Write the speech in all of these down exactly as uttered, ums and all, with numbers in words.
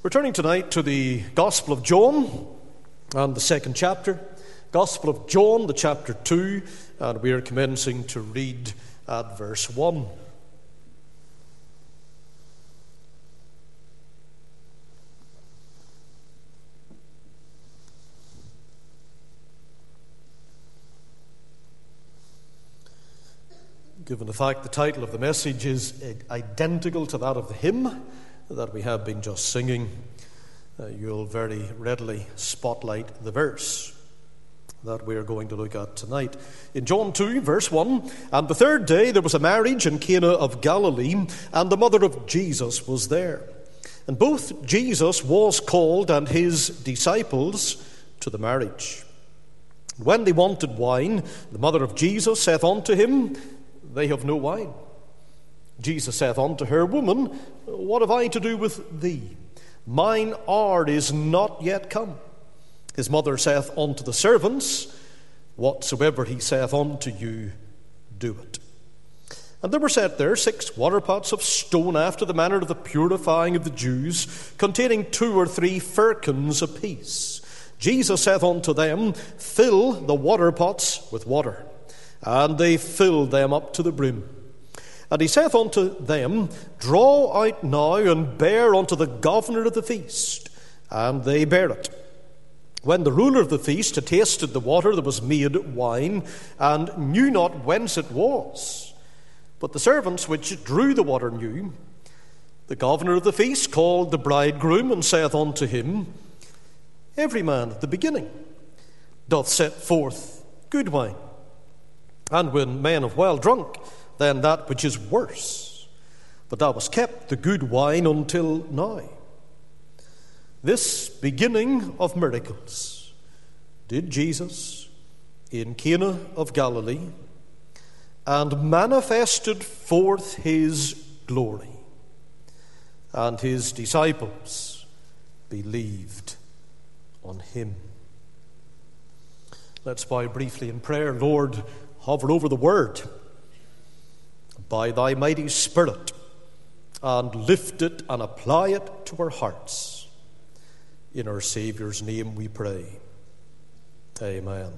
We're turning tonight to the Gospel of John and the second chapter. Gospel of John, the chapter two, and we are commencing to read at verse one. Given the fact the title of the message is identical to that of the hymn that we have been just singing, uh, you'll very readily spotlight the verse that we are going to look at tonight. In John two, verse one, "And the third day there was a marriage in Cana of Galilee, and the mother of Jesus was there. And both Jesus was called and his disciples to the marriage. When they wanted wine, the mother of Jesus saith unto him, They have no wine. Jesus saith unto her, Woman, what have I to do with thee? Mine hour is not yet come. His mother saith unto the servants, Whatsoever he saith unto you, do it. And there were set there six water pots of stone after the manner of the purifying of the Jews, containing two or three firkins apiece. Jesus saith unto them, Fill the water pots with water. And they filled them up to the brim. And he saith unto them, Draw out now and bear unto the governor of the feast. And they bare it. When the ruler of the feast had tasted the water that was made wine, and knew not whence it was, but the servants which drew the water knew, the governor of the feast called the bridegroom, and saith unto him, Every man at the beginning doth set forth good wine, and when men have well drunk, then that which is worse. But thou hast kept the good wine until now. This beginning of miracles did Jesus in Cana of Galilee, and manifested forth his glory, and his disciples believed on him." Let's bow briefly in prayer. Lord, hover over the word by thy mighty Spirit, and lift it and apply it to our hearts. In our Saviour's name we pray. Amen.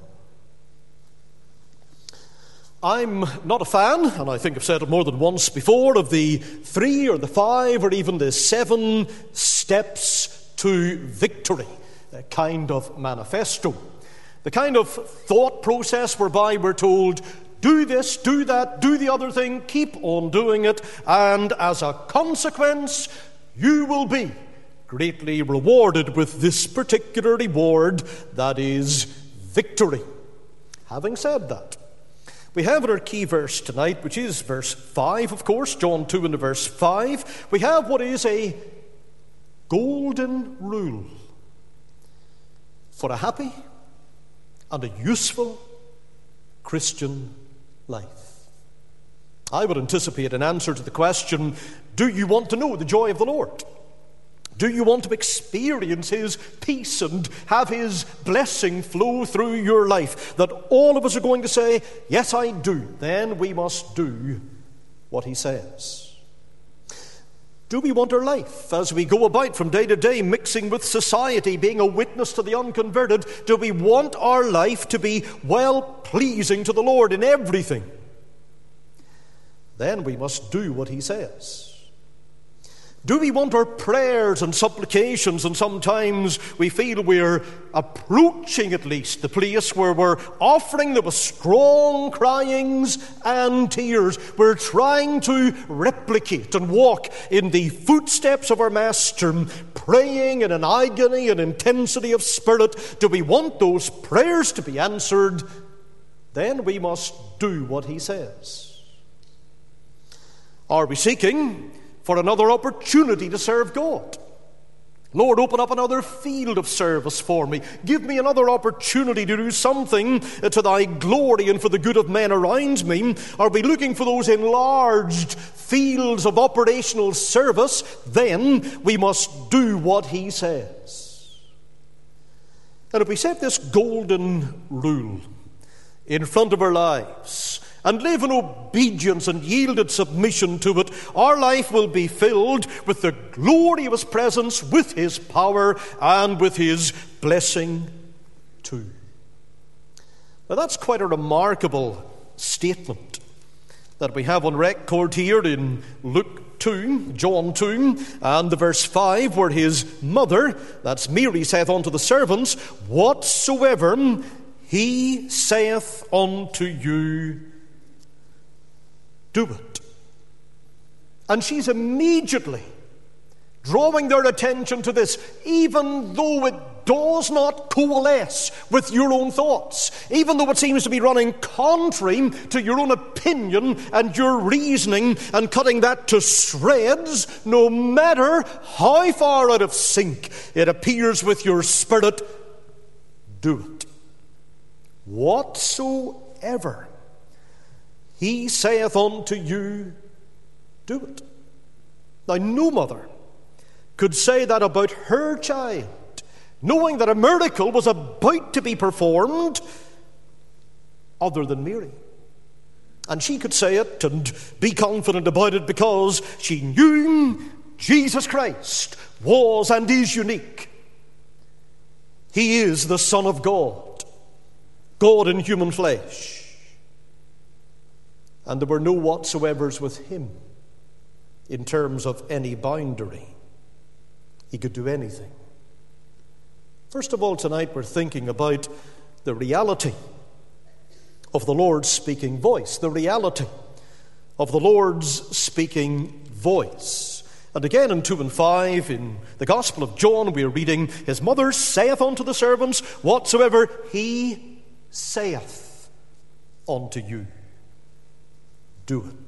I'm not a fan, and I think I've said it more than once before, of the three or the five or even the seven steps to victory kind of manifesto. The kind of thought process whereby we're told, do this, do that, do the other thing, keep on doing it, and as a consequence, you will be greatly rewarded with this particular reward, that is victory. Having said that, we have in our key verse tonight, which is verse five, of course, John two and verse five, we have what is a golden rule for a happy and a useful Christian life. I would anticipate an answer to the question, do you want to know the joy of the Lord? Do you want to experience his peace and have his blessing flow through your life? That all of us are going to say, yes, I do. Then we must do what he says. Do we want our life, as we go about from day to day, mixing with society, being a witness to the unconverted, do we want our life to be well-pleasing to the Lord in everything? Then we must do what he says. Do we want our prayers and supplications, and sometimes we feel we're approaching at least the place where we're offering them with strong cryings and tears. We're trying to replicate and walk in the footsteps of our Master, praying in an agony and intensity of spirit. Do we want those prayers to be answered? Then we must do what he says. Are we seeking for another opportunity to serve God? Lord, open up another field of service for me. Give me another opportunity to do something to thy glory and for the good of men around me. Are we looking for those enlarged fields of operational service? Then we must do what he says. And if we set this golden rule in front of our lives, and live in obedience and yielded submission to it, our life will be filled with the glory of His presence, with His power, and with His blessing too. Now that's quite a remarkable statement that we have on record here in Luke two, John two, and the verse five, where His mother, that's Mary, saith unto the servants, whatsoever He saith unto you, do it. And she's immediately drawing their attention to this, even though it does not coalesce with your own thoughts, even though it seems to be running contrary to your own opinion and your reasoning and cutting that to shreds, no matter how far out of sync it appears with your spirit, do it. Whatsoever He saith unto you, do it. Now, no mother could say that about her child, knowing that a miracle was about to be performed, other than Mary. And she could say it and be confident about it because she knew Jesus Christ was and is unique. He is the Son of God, God in human flesh. And there were no whatsoevers with Him in terms of any boundary. He could do anything. First of all, tonight we're thinking about the reality of the Lord's speaking voice. The reality of the Lord's speaking voice. And again in two and five, in the Gospel of John, we are reading, His mother saith unto the servants, whatsoever He saith unto you, do it.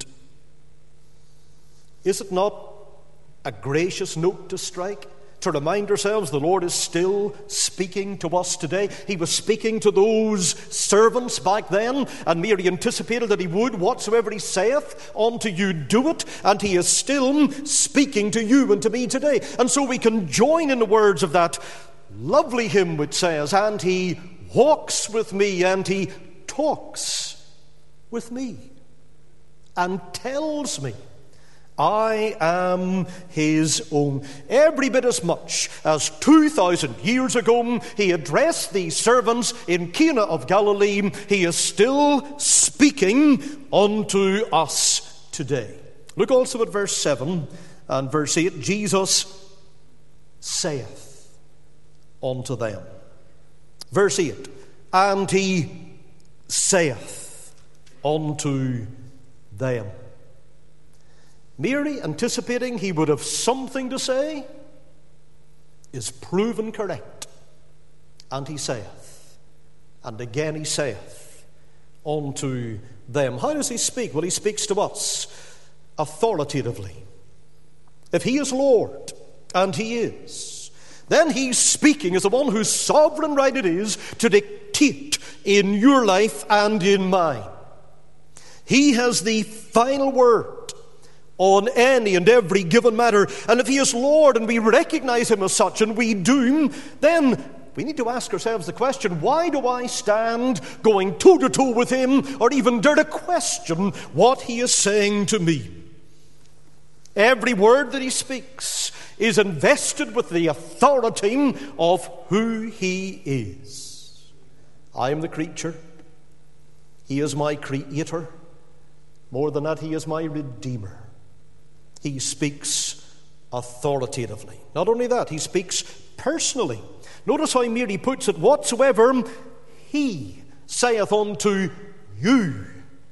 Is it not a gracious note to strike? To remind ourselves the Lord is still speaking to us today. He was speaking to those servants back then, and Mary anticipated that He would. Whatsoever He saith unto you, do it. And He is still speaking to you and to me today. And so we can join in the words of that lovely hymn which says, and He walks with me, and He talks with me, and tells me I am His own. Every bit as much as two thousand years ago He addressed these servants in Cana of Galilee, He is still speaking unto us today. Look also at verse seven and verse eight. Jesus saith unto them. Verse eight, and He saith unto them. Mary, anticipating He would have something to say, is proven correct. And He saith, and again He saith unto them. How does He speak? Well, He speaks to us authoritatively. If He is Lord, and He is, then He's speaking as the one whose sovereign right it is to dictate in your life and in mine. He has the final word on any and every given matter. And if He is Lord and we recognize Him as such, and we do, then we need to ask ourselves the question, why do I stand going toe to toe with Him, or even dare to question what He is saying to me? Every word that He speaks is invested with the authority of who He is. I am the creature. He is my creator. More than that, He is my Redeemer. He speaks authoritatively. Not only that, He speaks personally. Notice how Mary puts it, whatsoever He saith unto you,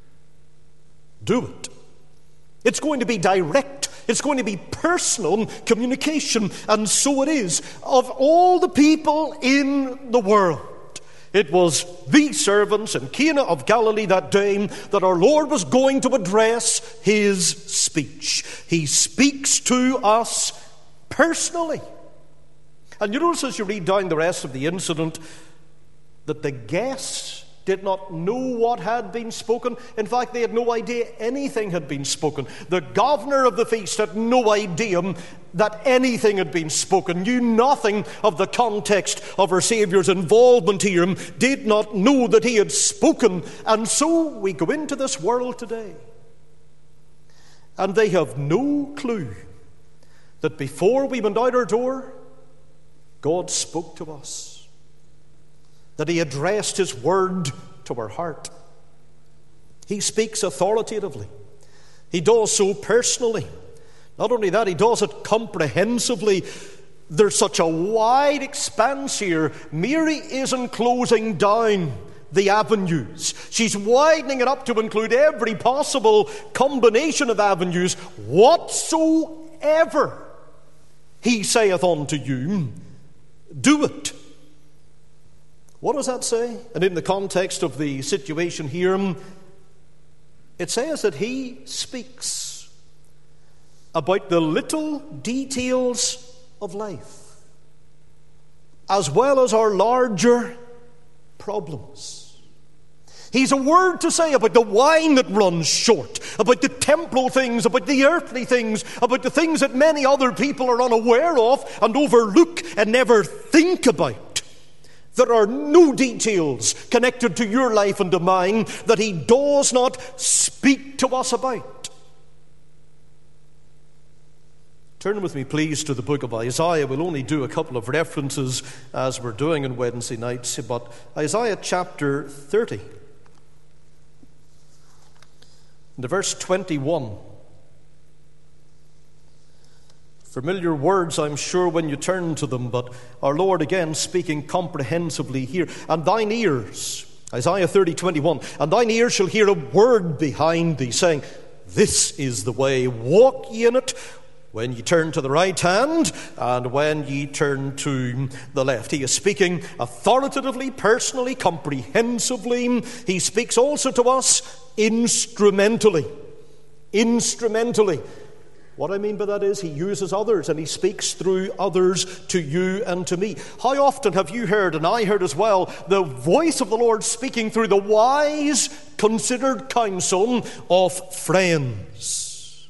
do it. It's going to be direct. It's going to be personal communication. And so it is. Of all the people in the world, it was these servants in Cana of Galilee that day that our Lord was going to address His speech. He speaks to us personally. And you notice as you read down the rest of the incident that the guests did not know what had been spoken. In fact, they had no idea anything had been spoken. The governor of the feast had no idea that anything had been spoken, knew nothing of the context of our Saviour's involvement here, did not know that he had spoken. And so we go into this world today, and they have no clue that before we went out our door, God spoke to us, that he addressed his word to our heart. He speaks authoritatively. He does so personally. Not only that, he does it comprehensively. There's such a wide expanse here. Mary isn't closing down the avenues. She's widening it up to include every possible combination of avenues. Whatsoever he saith unto you, do it. What does that say? And in the context of the situation here, it says that he speaks about the little details of life, as well as our larger problems. He's a word to say about the wine that runs short, about the temporal things, about the earthly things, about the things that many other people are unaware of and overlook and never think about. There are no details connected to your life and to mine that he does not speak to us about. Turn with me, please, to the book of Isaiah. We'll only do a couple of references as we're doing on Wednesday nights, but Isaiah chapter thirty, and verse twenty-one. Familiar words, I'm sure, when you turn to them, but our Lord again speaking comprehensively here. And thine ears, Isaiah thirty, twenty-one, and thine ears shall hear a word behind thee, saying, this is the way, walk ye in it, when ye turn to the right hand, and when ye turn to the left. He is speaking authoritatively, personally, comprehensively. He speaks also to us instrumentally. Instrumentally. What I mean by that is he uses others and he speaks through others to you and to me. How often have you heard, and I heard as well, the voice of the Lord speaking through the wise, considered counsel of friends?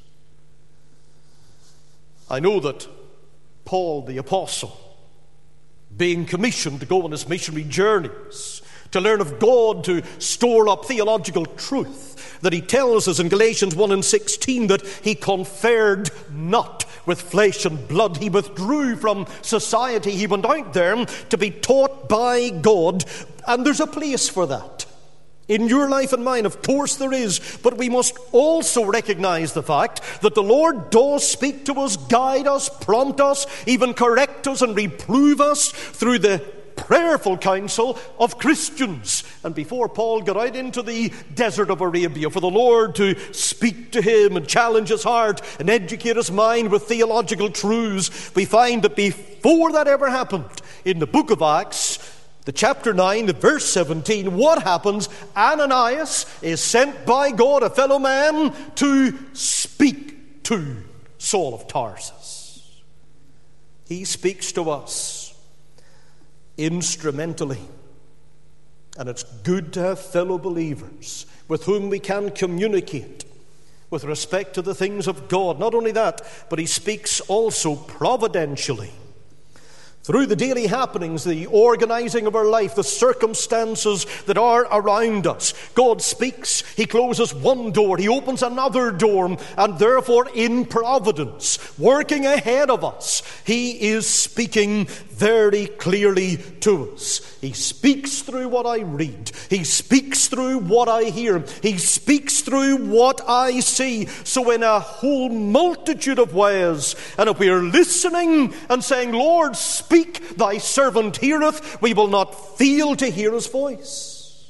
I know that Paul the Apostle, being commissioned to go on his missionary journeys, to learn of God, to store up theological truth, that he tells us in Galatians one and sixteen that he conferred not with flesh and blood. He withdrew from society. He went out there to be taught by God. And there's a place for that. In your life and mine, of course there is. But we must also recognize the fact that the Lord does speak to us, guide us, prompt us, even correct us and reprove us through the prayerful counsel of Christians. And before Paul got out into the desert of Arabia for the Lord to speak to him and challenge his heart and educate his mind with theological truths, we find that before that ever happened, in the book of Acts, the chapter nine, the verse seventeen, what happens? Ananias is sent by God, a fellow man, to speak to Saul of Tarsus. He speaks to us instrumentally. And it's good to have fellow believers with whom we can communicate with respect to the things of God. Not only that, but he speaks also providentially. Through the daily happenings, the organizing of our life, the circumstances that are around us, God speaks. He closes one door, he opens another door, and therefore in providence, working ahead of us, he is speaking very clearly to us. He speaks through what I read. He speaks through what I hear. He speaks through what I see. So in a whole multitude of ways, and if we are listening and saying, Lord, speak, thy servant heareth, we will not fail to hear his voice.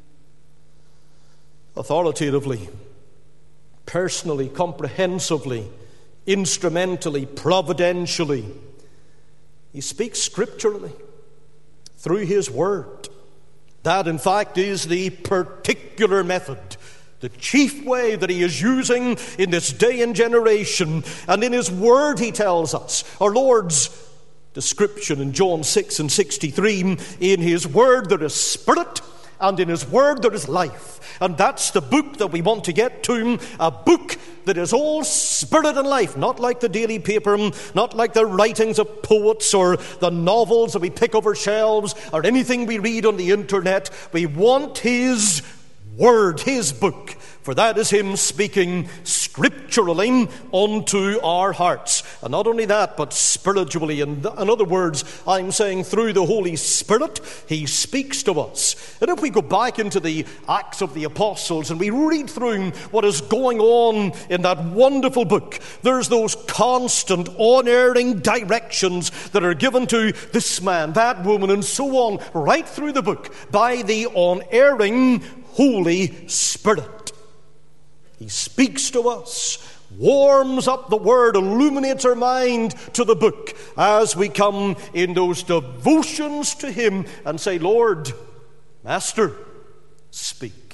Authoritatively, personally, comprehensively, instrumentally, providentially, he speaks scripturally through his word. That, in fact, is the particular method, the chief way that he is using in this day and generation. And in his word, he tells us, our Lord's description in John six and sixty-three, in his word there is spirit and in his word there is life. And that's the book that we want to get to, a book that is all spirit and life, not like the daily paper, not like the writings of poets or the novels that we pick over shelves or anything we read on the internet. We want his word, his book, for that is him speaking scripturally unto our hearts. And not only that, but spiritually. In, in other words, I'm saying through the Holy Spirit, he speaks to us. And if we go back into the Acts of the Apostles and we read through what is going on in that wonderful book, there's those constant, unerring directions that are given to this man, that woman, and so on, right through the book by the unerring Holy Spirit. He speaks to us, warms up the word, illuminates our mind to the book as we come in those devotions to him and say, Lord, Master, speak.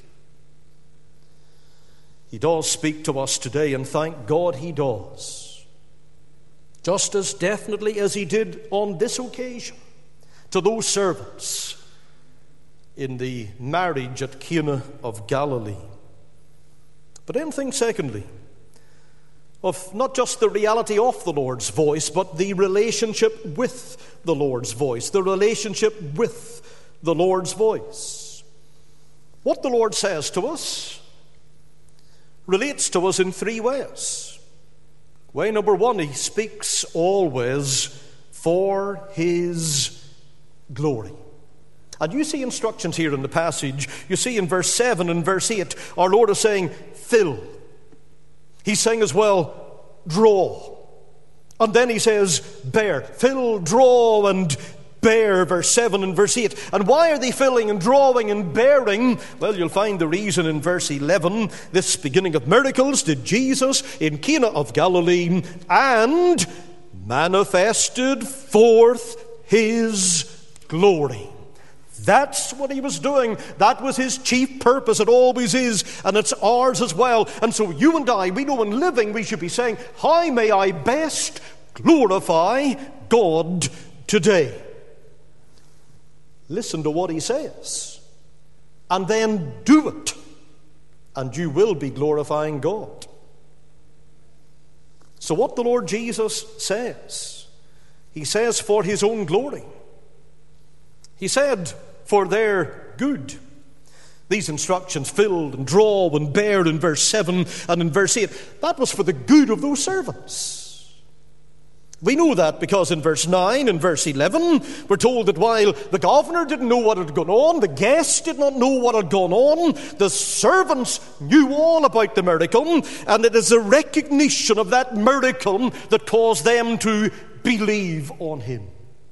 He does speak to us today, and thank God he does. Just as definitely as he did on this occasion to those servants in the marriage at Cana of Galilee. But then think secondly of not just the reality of the Lord's voice, but the relationship with the Lord's voice, the relationship with the Lord's voice. What the Lord says to us relates to us in three ways. Way number one, he speaks always for his glory. And you see instructions here in the passage. You see in verse seven and verse eight, our Lord is saying, fill. He's saying as well, draw. And then he says, bear. Fill, draw, and bear, verse seven and verse eight. And why are they filling and drawing and bearing? Well, you'll find the reason in verse eleven. This beginning of miracles did Jesus in Cana of Galilee, and manifested forth his glory. That's what he was doing. That was his chief purpose. It always is, and it's ours as well. And so you and I, we know in living we should be saying, how may I best glorify God today? Listen to what he says, and then do it, and you will be glorifying God. So what the Lord Jesus says, he says for his own glory. He said, for their good. These instructions, fill and draw and bear in verse seven and in verse eight, that was for the good of those servants. We know that because in verse nine and verse eleven, we're told that while the governor didn't know what had gone on, the guests did not know what had gone on, the servants knew all about the miracle, and it is a recognition of that miracle that caused them to believe on him.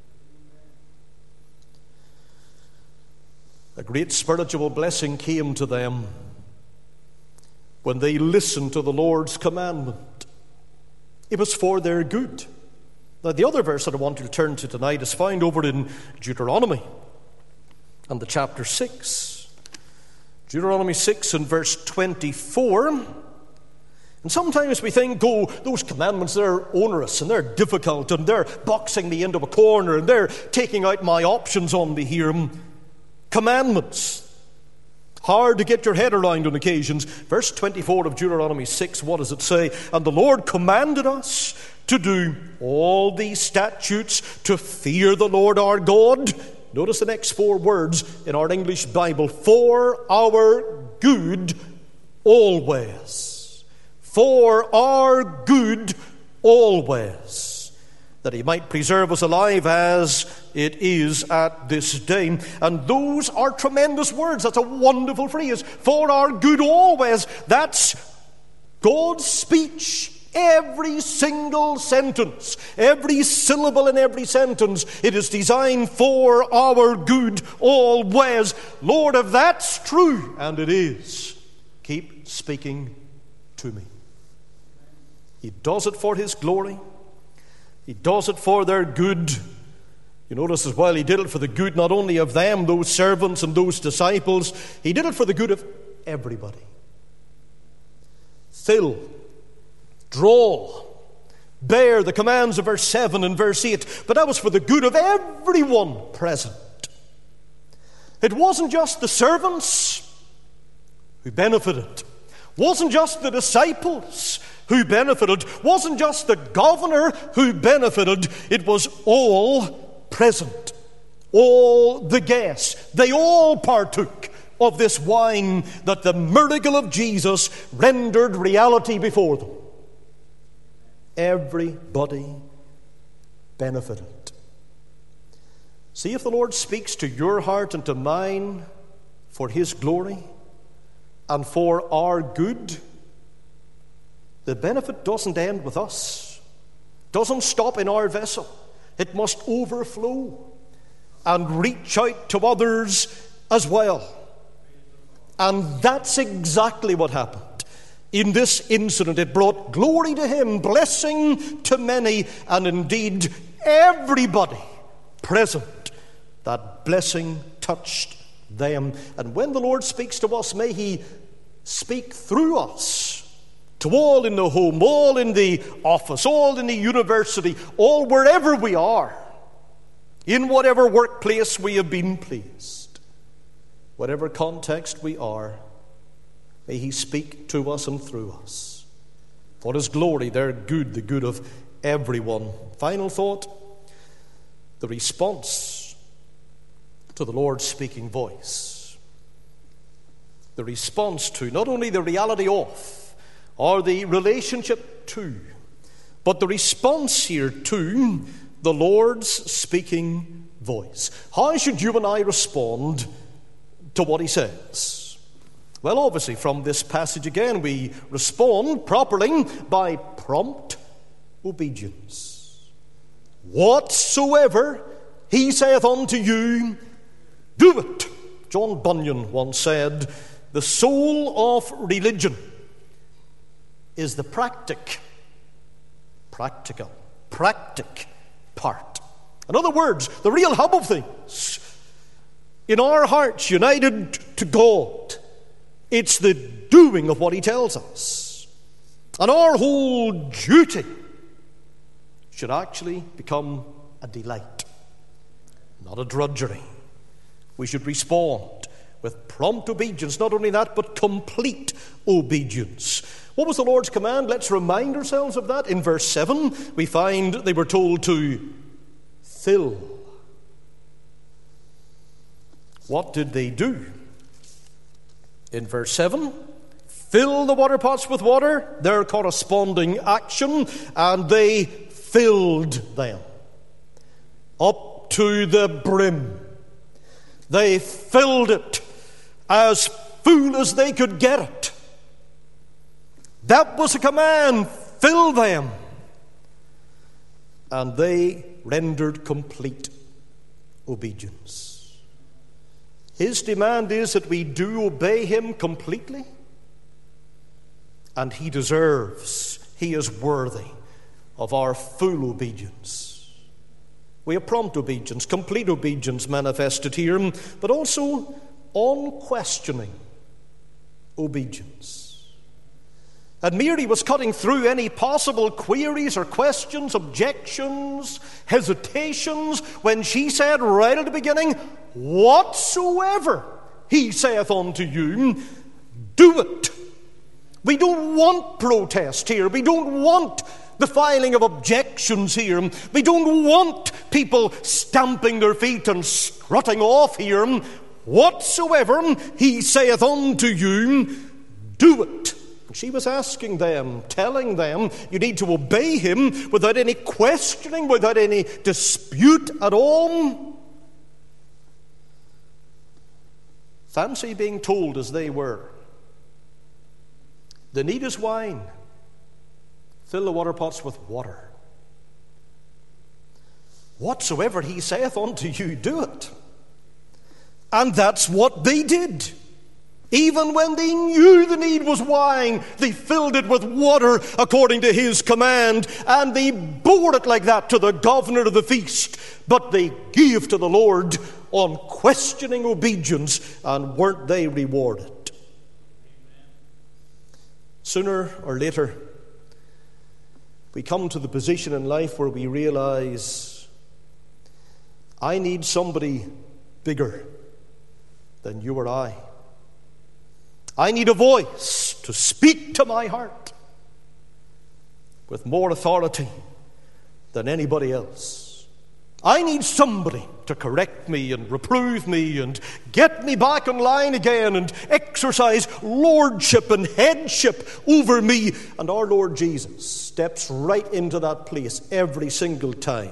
A great spiritual blessing came to them when they listened to the Lord's commandment. It was for their good. Now, the other verse that I want to turn to tonight is found over in Deuteronomy and the chapter six. Deuteronomy six and verse twenty-four. And sometimes we think, oh, those commandments, they're onerous and they're difficult and they're boxing me into a corner and they're taking out my options on me here. Commandments, hard to get your head around on occasions. Verse twenty-four of Deuteronomy six, what does it say? And the Lord commanded us to do all these statutes, to fear the Lord our God. Notice the next four words in our English Bible. For our good always. For our good always. That he might preserve us alive as it is at this day. And those are tremendous words. That's a wonderful phrase. For our good always. That's God's speech. Every single sentence, every syllable in every sentence, it is designed for our good always. Lord, if that's true, and it is, keep speaking to me. He does it for his glory. He does it for their good. You notice as well, he did it for the good not only of them, those servants and those disciples, he did it for the good of everybody. Fill, draw, bear, the commands of verse seven and verse eight, but that was for the good of everyone present. It wasn't just the servants who benefited. Wasn't just the disciples who benefited. Wasn't just the governor who benefited. It was all present. All the guests. They all partook of this wine that the miracle of Jesus rendered reality before them. Everybody benefited. See if the Lord speaks to your heart and to mine for His glory and for our good. The benefit doesn't end with us. Doesn't stop in our vessel. It must overflow and reach out to others as well. And that's exactly what happened. In this incident, it brought glory to Him, blessing to many, and indeed everybody present. That blessing touched them. And when the Lord speaks to us, may He speak through us to all in the home, all in the office, all in the university, all wherever we are, in whatever workplace we have been placed, whatever context we are, may He speak to us and through us. For His glory, their good, the good of everyone. Final thought, the response to the Lord's speaking voice. The response to, not only the reality of, or the relationship to, but the response here to the Lord's speaking voice. How should you and I respond to what He says? Well, obviously, from this passage again, we respond properly by prompt obedience. Whatsoever He saith unto you, do it. John Bunyan once said, the soul of religion is the practic, practical, practic part. In other words, the real hub of things. In our hearts united to God, it's the doing of what He tells us. And our whole duty should actually become a delight, not a drudgery. We should respond with prompt obedience. Not only that, but complete obedience. What was the Lord's command? Let's remind ourselves of that. In verse seven, we find they were told to fill. What did they do? In verse seven, fill the water pots with water, their corresponding action, and they filled them up to the brim. They filled it as full as they could get it. That was a command. Fill them. And they rendered complete obedience. His demand is that we do obey Him completely. And He deserves, He is worthy of our full obedience. We have prompt obedience, complete obedience manifested here, but also unquestioning obedience. And Mary was cutting through any possible queries or questions, objections, hesitations, when she said right at the beginning, whatsoever He saith unto you, do it. We don't want protest here. We don't want the filing of objections here. We don't want people stamping their feet and strutting off here. Whatsoever He saith unto you, do it. She was asking them, telling them, you need to obey Him without any questioning, without any dispute at all. Fancy being told as they were, the need is wine. Fill the water pots with water. Whatsoever He saith unto you, do it. And that's what they did. Even when they knew the need was wine, they filled it with water according to His command, and they bore it like that to the governor of the feast. But they gave to the Lord unquestioning obedience, and weren't they rewarded? Sooner or later, we come to the position in life where we realize, I need somebody bigger than you or I. I need a voice to speak to my heart with more authority than anybody else. I need somebody to correct me and reprove me and get me back in line again and exercise lordship and headship over me. And our Lord Jesus steps right into that place every single time.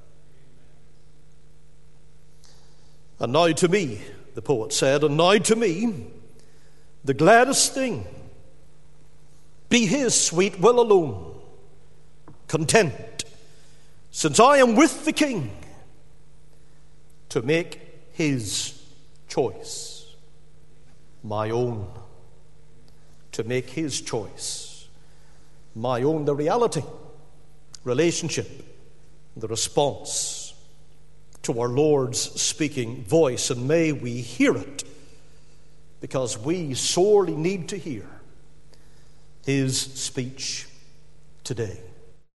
And now to me, the poet said, and now to me, the gladdest thing, be his sweet will alone, content, since I am with the King, to make his choice my own. To make his choice my own. The reality, relationship, the response to our Lord's speaking voice, and may we hear it, because we sorely need to hear his speech today.